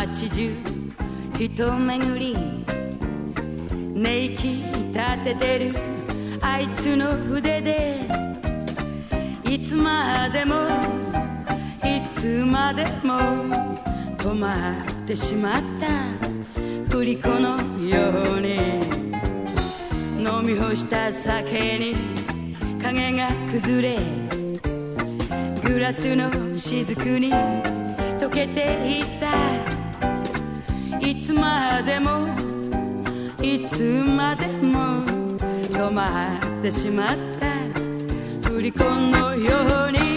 街中人巡り寝息立ててるあいつの筆でいつまでもいつまでも止まってしまった振り子のように飲み干した酒に影が崩れグラスの雫に溶けていったいつまでもいつまでも止まってしまった振り子のように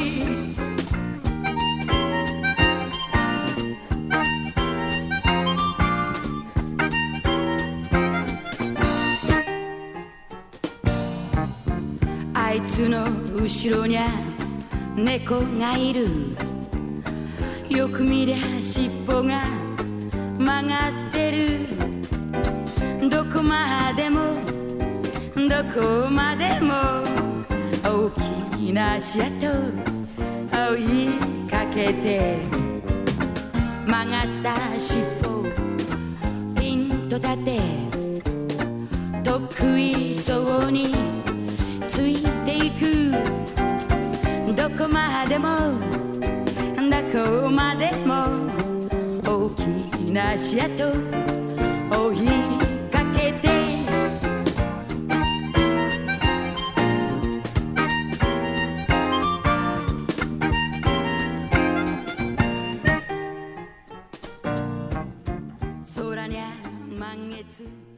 あいつの後ろにゃ猫がいるよく見りゃ尻尾が曲がってるどこまでもどこまでも大きな足跡追いかけて曲がった尻尾ピンと立て得意そうについていくどこまでもどこまでも大きな足跡追いかけて空にゃ満月